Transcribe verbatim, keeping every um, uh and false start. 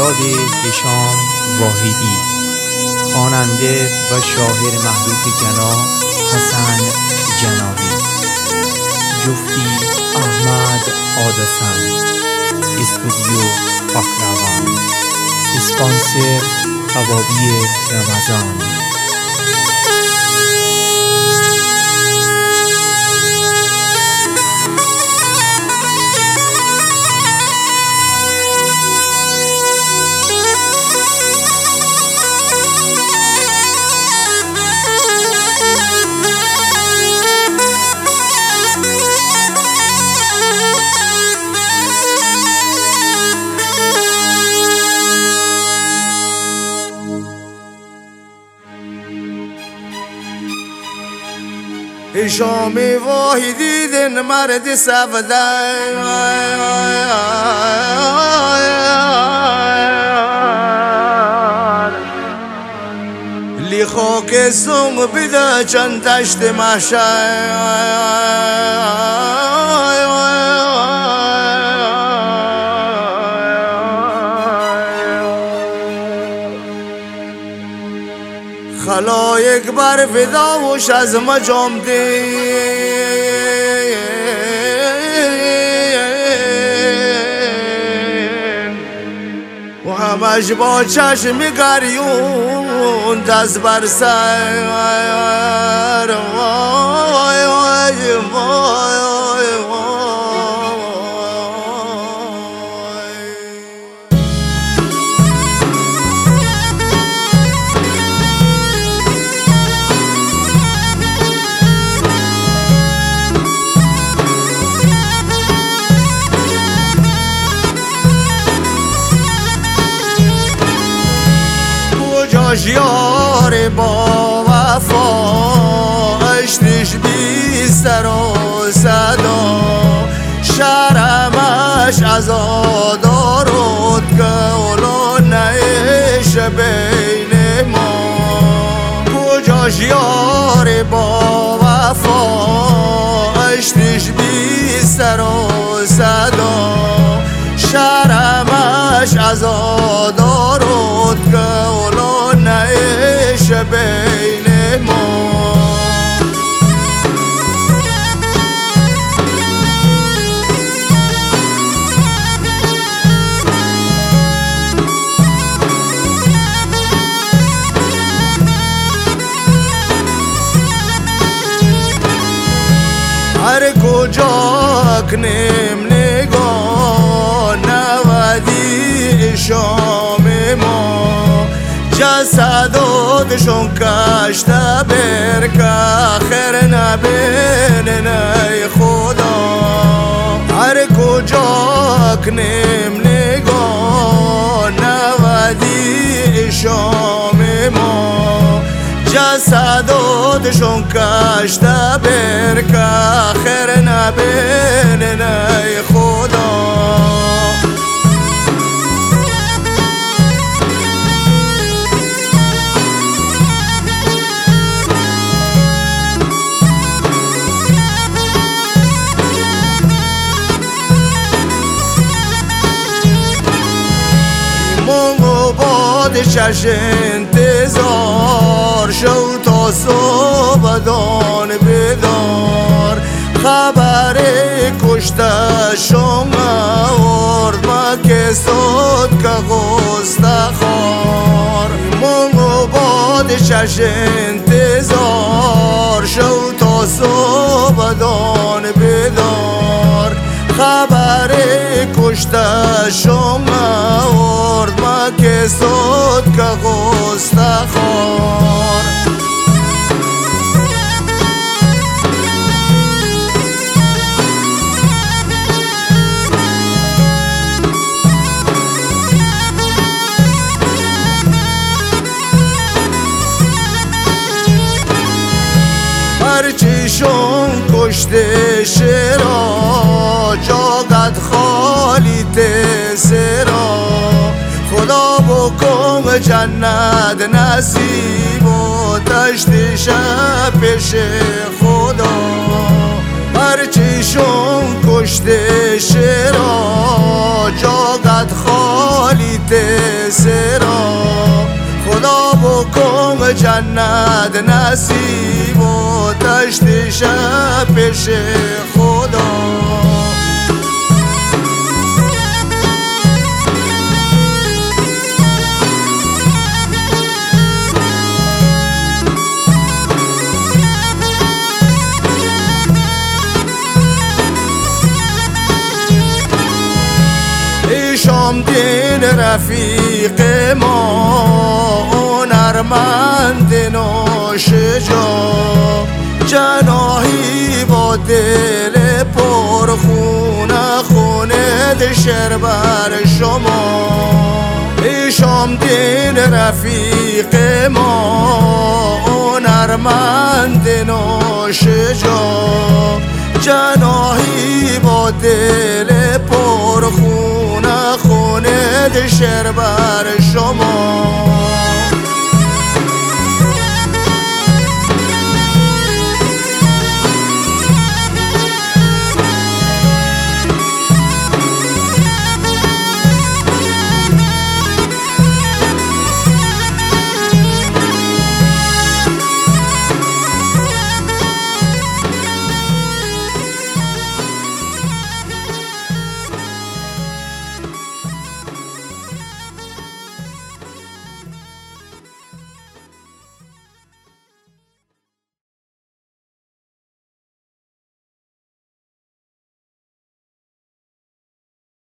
یاد هشام واحدی، خواننده و شاعر محروف گنا حسن جنابی، جفتی احمد آدسن، استودیو پاکروان، اسپانسر قوابی رمضان. هشام واحدی دن مرد سفدن لی خاک سنگ بده چند تشت محشر خلایق بر فداوش از مجام دین و همش با چشم گریون دست بر سر وای وای وای یار با وفا عشقش بی سر و صدا شرمش عزادارد گولا نیش بین ما کجاش یار با وفا عشقش بی سر و صدا شرمش عزادارد گولا نیش بین ما هر کجا کنیم نگاه نودی شام ما جسداتشون کشته بر که آخر نبینن ای خدا هر کجا کنیم نگاه نودی شام ما جسداتشون کشته بر که آخر نبینن ای خدا شش انتظار شو تا صبح دان بدار خبر کشته شما ورد ما که صد که غست خار منگو باد شش انتظار شو تا صبح دان بدار خبر کشته شما ورد ما که صد که غست خار هرچیشون کشته شرا جاگت خالی تسرا خدا بکن جنت نصیب و تشت شب پیش خدا هرچیشون کشته شرا جاگت خالی تسرا جنت نصیب و داشتی شب پیش خدا. شام دین رفیق ما هنرمند ناشجاع، جناحی با دل پرخونه خونه شعر بر شما. شام دین رفیق ما هنرمند ناشجاع، جناحی با دل پرخونه خونه شعر بر شما.